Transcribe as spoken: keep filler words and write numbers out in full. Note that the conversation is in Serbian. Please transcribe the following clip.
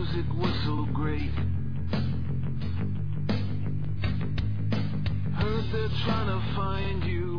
music was so great. Heard they're trying to find you.